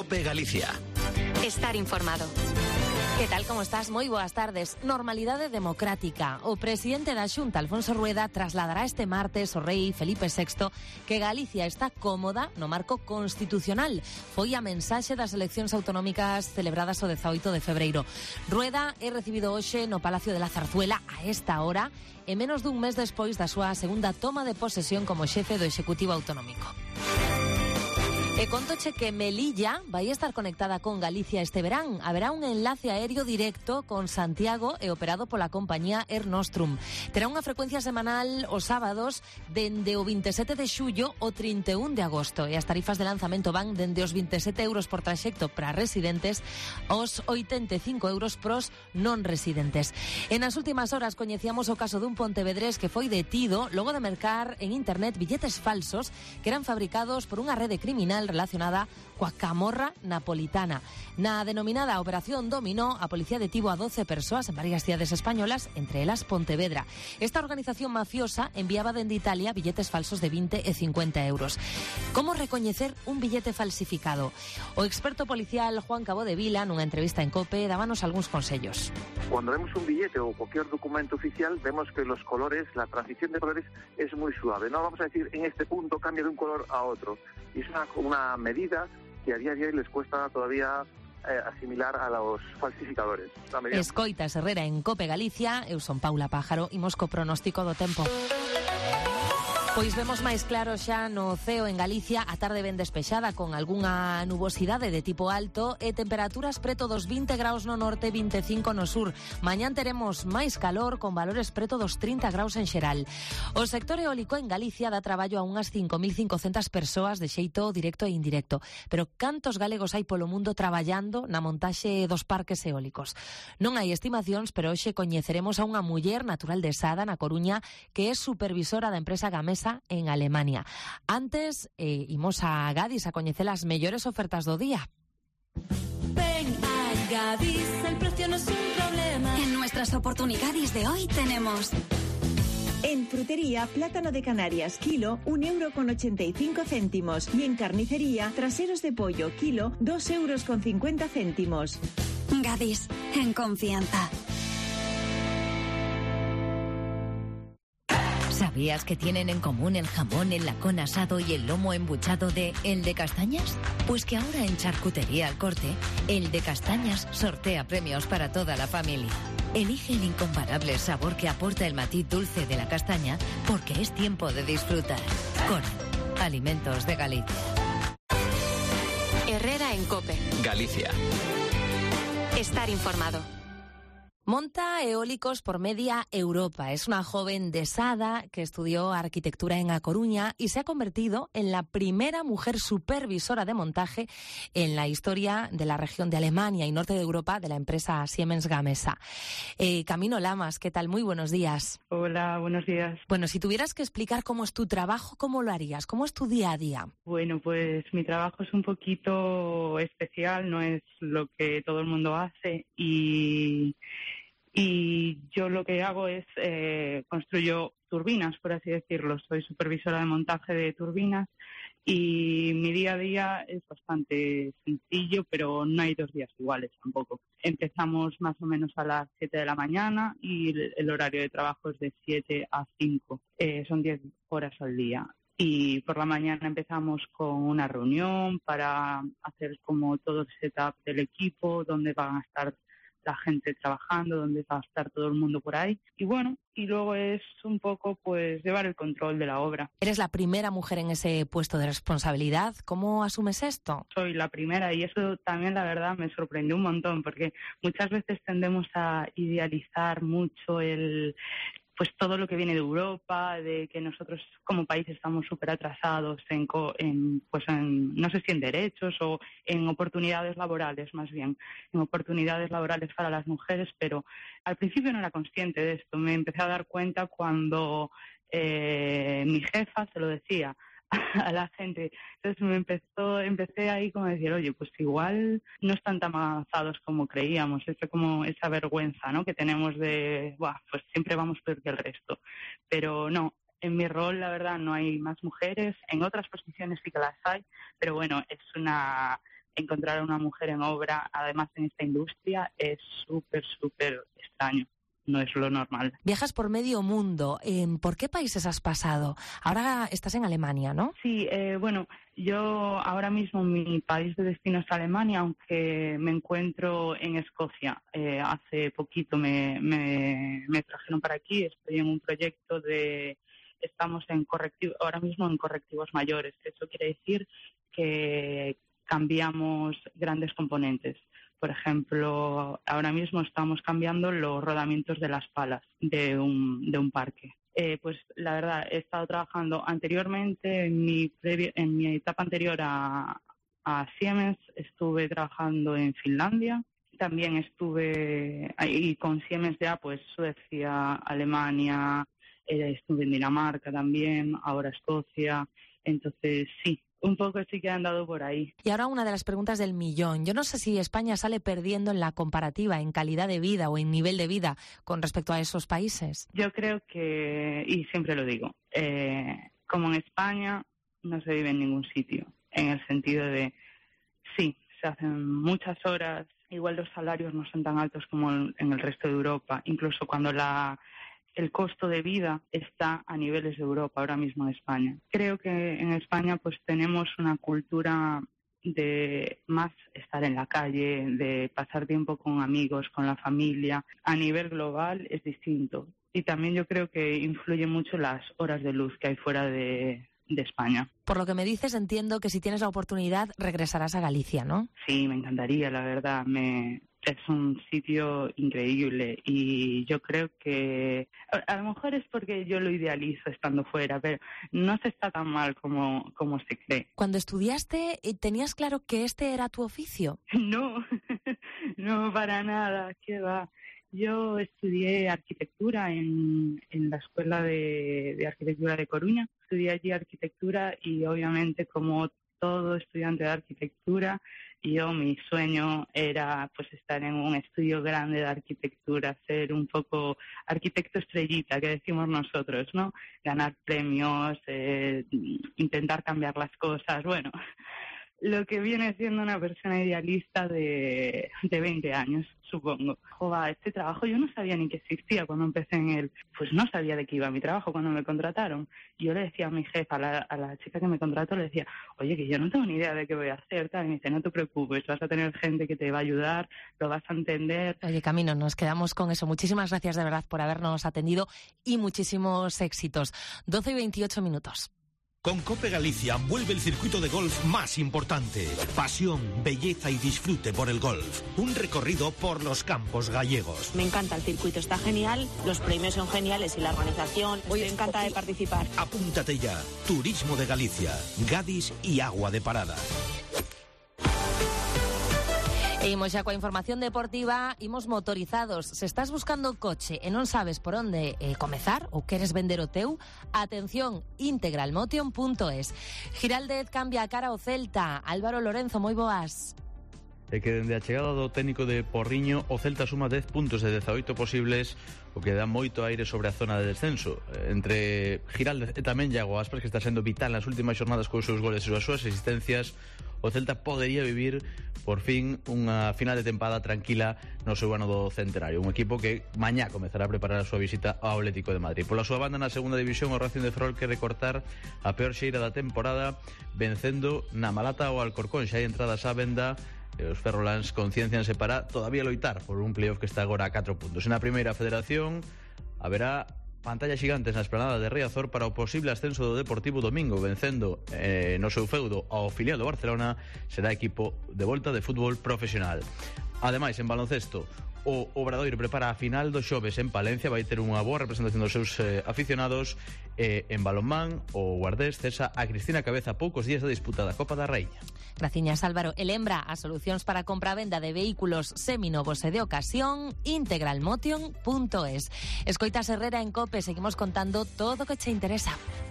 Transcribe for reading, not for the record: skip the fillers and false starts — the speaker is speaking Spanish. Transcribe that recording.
COPE Galicia. Estar informado. Que tal, como estás? Moi boas tardes. Normalidade democrática. O presidente da Xunta, Alfonso Rueda, trasladará este martes ao rei Felipe VI que Galicia está cómoda no marco constitucional. Foi a mensaxe das eleccións autonómicas celebradas o 18 de febreiro. Rueda é recibido hoxe no Palacio de la Zarzuela a esta hora, e menos dun mes despois da súa segunda toma de posesión como xefe do Executivo Autonómico. E contoche que Melilla vai estar conectada con Galicia este verán. Haberá un enlace aéreo directo con Santiago e operado pola compañía Air Nostrum. Terá unha frecuencia semanal os sábados dende o 27 de xullo ao 31 de agosto. E as tarifas de lanzamento van dende os 27 euros por traxecto para residentes aos 85 euros pros non residentes. En as últimas horas coñecíamos o caso dun pontevedrés que foi detido logo de mercar en internet billetes falsos que eran fabricados por unha rede criminal relacionada coa camorra napolitana. Na denominada Operación Dominó, a policía detivo a 12 persoas en varias cidades españolas, entre elas Pontevedra. Esta organización mafiosa enviaba dende Italia billetes falsos de 20 e 50 euros. Como recoñecer un billete falsificado? O experto policial Juan Cabo de Vila, nunha entrevista en COPE, dábanos algúns consellos. Cuando vemos un billete o cualquier documento oficial, vemos que los colores, la transición de colores es muy suave. No vamos a decir en este punto cambia de un color a otro. Y es una medida que a día de hoy les cuesta todavía asimilar a los falsificadores. Escoitas Herrera en COPE Galicia. Eu son Paula Pájaro, imos co pronóstico do tempo. Pois vemos máis claro xa no ceo en Galicia, a tarde ben despexada con algunha nubosidade de tipo alto e temperaturas preto dos 20 graus no norte, 25 no sur. Mañán teremos máis calor con valores preto dos 30 graus en xeral. O sector eólico en Galicia dá traballo a unhas 5.500 persoas de xeito directo e indirecto. Pero cantos galegos hai polo mundo traballando na montaxe dos parques eólicos? Non hai estimacións, pero hoxe coñeceremos a unha muller natural de Sada, na Coruña, que é supervisora da empresa Gamesa en Alemania. Antes, imos a Gadis a coñecer as mellores ofertas do día. Ven a Gadis, el precio no es un problema. En nuestras oportunidades de hoy tenemos... En frutería, plátano de Canarias, kilo, 1,85 €. Y en carnicería, traseros de pollo, kilo, 2,50 €. Gadis, en confianza. ¿Sabías que tienen en común el jamón, el lacón asado y el lomo embuchado de El de Castañas? Pues que ahora en Charcutería Al Corte, El de Castañas sortea premios para toda la familia. Elige el incomparable sabor que aporta el matiz dulce de la castaña, porque es tiempo de disfrutar. Coral, alimentos de Galicia. Herrera en COPE Galicia. Estar informado. Monta eólicos por media Europa. Es una joven de Sada que estudió arquitectura en A Coruña y se ha convertido en la primera mujer supervisora de montaje en la historia de la región de Alemania y norte de Europa de la empresa Siemens Gamesa. Camino Lamas, ¿qué tal? Muy buenos días. Hola, buenos días. Bueno, si tuvieras que explicar cómo es tu trabajo, ¿cómo lo harías? ¿Cómo es tu día a día? Bueno, pues mi trabajo es un poquito especial, no es lo que todo el mundo hace y yo lo que hago es construyo turbinas, por así decirlo. Soy supervisora de montaje de turbinas y mi día a día es bastante sencillo, pero no hay 2 días iguales tampoco. Empezamos más o menos a las 7 de la mañana y el horario de trabajo es de 7 a 5. Son 10 horas al día. Y por la mañana empezamos con una reunión para hacer como todo el setup del equipo, donde van a estar la gente trabajando, donde va a estar todo el mundo por ahí. Y bueno, y luego es un poco pues llevar el control de la obra. Eres la primera mujer en ese puesto de responsabilidad. ¿Cómo asumes esto? Soy la primera y eso también la verdad me sorprendió un montón porque muchas veces tendemos a idealizar mucho pues todo lo que viene de Europa, de que nosotros como país estamos súper atrasados en no sé si en derechos o en oportunidades laborales, más bien, en oportunidades laborales para las mujeres, pero al principio no era consciente de esto. Me empecé a dar cuenta cuando mi jefa se lo decía a la gente. Entonces empecé ahí como a decir, oye, pues igual no están tan avanzados como creíamos, como esa vergüenza, ¿no?, que tenemos de, pues siempre vamos peor que el resto. Pero no, en mi rol la verdad no hay más mujeres, en otras posiciones sí que las hay, pero bueno, es una encontrar a una mujer en obra, además en esta industria, es súper extraño. No es lo normal. Viajas por medio mundo. ¿Por qué países has pasado? Ahora estás en Alemania, ¿no? Sí, bueno, yo ahora mismo mi país de destino es Alemania, aunque me encuentro en Escocia. Hace poquito me trajeron para aquí. Estoy en un proyecto estamos ahora mismo en correctivos mayores. Eso quiere decir que cambiamos grandes componentes. Por ejemplo, ahora mismo estamos cambiando los rodamientos de las palas de un parque. Pues la verdad, he estado trabajando anteriormente, en mi etapa anterior a Siemens, estuve trabajando en Finlandia. También estuve ahí con Siemens ya, pues Suecia, Alemania, estuve en Dinamarca también, ahora Escocia. Entonces, sí. Un poco sí que he andado por ahí. Y ahora una de las preguntas del millón. Yo no sé si España sale perdiendo en la comparativa, en calidad de vida o en nivel de vida con respecto a esos países. Yo creo que, y siempre lo digo, como en España no se vive en ningún sitio, en el sentido de, sí, se hacen muchas horas, igual los salarios no son tan altos como en el resto de Europa, incluso cuando el costo de vida está a niveles de Europa ahora mismo en España. Creo que en España pues tenemos una cultura de más estar en la calle, de pasar tiempo con amigos, con la familia. A nivel global es distinto. Y también yo creo que influye mucho las horas de luz que hay fuera de España. Por lo que me dices, entiendo que si tienes la oportunidad regresarás a Galicia, ¿no? Sí, me encantaría, la verdad. Es un sitio increíble y yo creo que a lo mejor es porque yo lo idealizo estando fuera, pero no se está tan mal como se cree. Cuando estudiaste, ¿tenías claro que este era tu oficio? No, no para nada, ¿qué va? Yo estudié arquitectura en la Escuela de Arquitectura de Coruña. Estudié allí arquitectura y obviamente como todo estudiante de arquitectura, mi sueño era pues estar en un estudio grande de arquitectura, ser un poco arquitecto estrellita, que decimos nosotros, ¿no? Ganar premios, intentar cambiar las cosas, bueno, lo que viene siendo una persona idealista de 20 años, supongo. Joder, este trabajo yo no sabía ni que existía cuando empecé en él. Pues no sabía de qué iba mi trabajo cuando me contrataron. Yo le decía a mi jefa, a la chica que me contrató, le decía, oye, que yo no tengo ni idea de qué voy a hacer, tal. Y me dice, no te preocupes, vas a tener gente que te va a ayudar, lo vas a entender. Oye, Camino, nos quedamos con eso. Muchísimas gracias de verdad por habernos atendido y muchísimos éxitos. 12:28. Con Cope Galicia vuelve el circuito de golf más importante. Pasión, belleza y disfrute por el golf. Un recorrido por los campos gallegos. Me encanta el circuito, está genial, los premios son geniales y la organización. Estoy encantada de participar. Apúntate ya. Turismo de Galicia, Gadis y Agua de Parada. E imos xa coa información deportiva, imos motorizados. Se estás buscando coche e non sabes por onde comezar ou queres vender o teu, atención, integralmotion.es. Giraldez cambia a cara ao Celta. Álvaro Lorenzo, moi boas. E que dende a chegada do técnico de Porriño o Celta suma 10 puntos de 18 posibles, o que dá moito aire sobre a zona de descenso. Entre Giraldez e tamén Iago Aspas, que está sendo vital nas últimas xornadas cos seus goles e as súas asistencias, o Celta podería vivir por fin unha final de tempada tranquila no seu ano do centenario. Un equipo que mañá comezará a preparar a súa visita ao Atlético de Madrid. Pola súa banda, na segunda división, o Racing de Ferrol que recortar a peor xeira da temporada, vencendo na Malata ao Alcorcón. Xa hai entradas á venda e os ferroláns conciencianse para todavía loitar por un playoff que está agora a 4 puntos. En a primeira federación haberá pantallas gigantes na esplanada de Riazor para o posible ascenso do Deportivo domingo, vencendo no seu feudo ao filial do Barcelona. Será equipo de volta de fútbol profesional. Ademais, en baloncesto, o Obradoiro prepara a final do xoves en Palencia, vai ter unha boa representación dos seus aficionados. En balonmán, o Guardés cesa a Cristina Cabeza a poucos días da disputa da Copa da Raíña. Graciñas, Álvaro. E lembra as solucións para compra-venda de vehículos seminovos e de ocasión, integralmotion.es. Escoitas Herrera en COPE, seguimos contando todo o que che interesa.